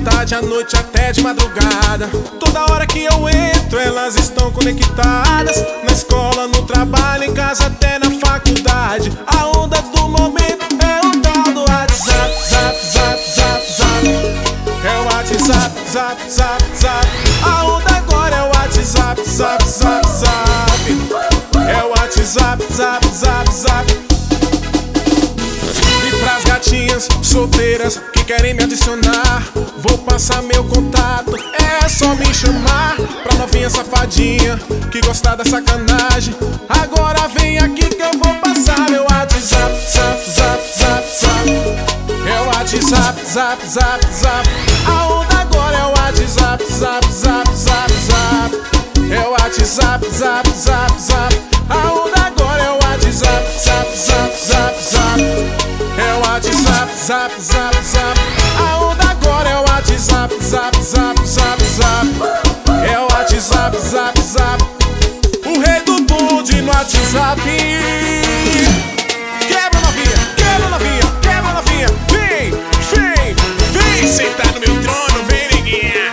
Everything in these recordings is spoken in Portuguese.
tarde, à noite, até de madrugada. Toda hora que eu entro, elas estão conectadas. Na escola, no trabalho, em casa, até na faculdade. A onda do momento é o tal do WhatsApp, zap, zap, zap, zap. É o WhatsApp, zap, zap, zap. A onda agora é o WhatsApp, zap, zap, zap. É o WhatsApp, zap, zap, zap. E pras gatinhas solteiras que querem me adicionar, vou passar meu contato, é só me chamar. Pra novinha safadinha que gostar da sacanagem, agora vem aqui que eu vou passar meu WhatsApp, zap, zap, zap, zap. É o WhatsApp, zap, zap, zap. A onda agora é o WhatsApp, zap, zap, zap, zap. É o WhatsApp, zap, zap, zap. A onda agora é o WhatsApp, zap, zap, zap, zap. É o WhatsApp, zap, zap, zap. A onda agora é o WhatsApp, zap, zap, zap, zap. É o WhatsApp, zap, zap. O rei do bonde no WhatsApp. Quebra novinha, quebra novinha, quebra novinha. Vem, vem, vem sentar no meu trono, vem neguinha.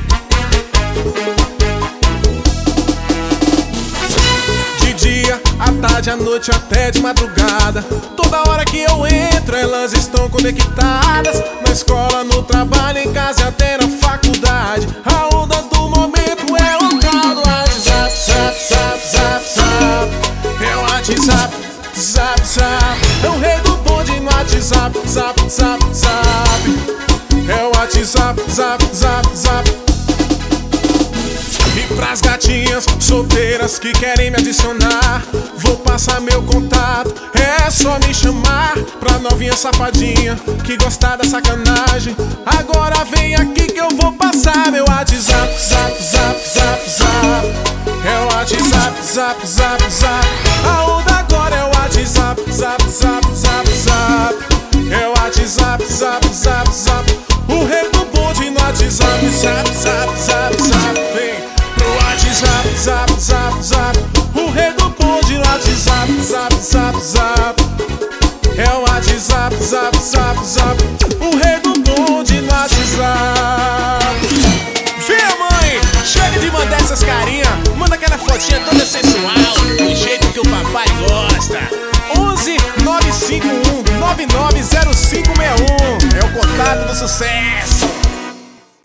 De dia, à tarde, à noite, até de madrugada. Toda hora que eu entro, elas estão conectadas. Na escola, no trabalho, em casa e até na faculdade. A onda do momento é o tal do WhatsApp, zap, zap, zap, zap. É o WhatsApp, zap, zap. É o rei do bonde no WhatsApp, zap, zap, zap. É o WhatsApp, zap, zap, zap. E pras gatinhas solteiras que querem me adicionar, vou passar meu contato, é só me chamar. Pra novinha safadinha que gostar da sacanagem, agora vem aqui que eu vou passar meu WhatsApp, zap, zap, zap, zap. É o WhatsApp, zap, zap, zap. A onda agora é o WhatsApp, zap, zap, zap, zap. É o WhatsApp, zap, zap, zap. O rei do bonde no WhatsApp, zap, zap, zap, zap. Vem pro WhatsApp, zap, zap, zap. O rei do bonde no WhatsApp, zap, zap, zap. É o WhatsApp, zap, zap, zap. O rei do bonde no WhatsApp. Vem, mãe, chega de mandar essas carinhas. Manda aquela fotinha toda sensual, do jeito que o papai gosta. 11 951 990561 é o contato do sucesso.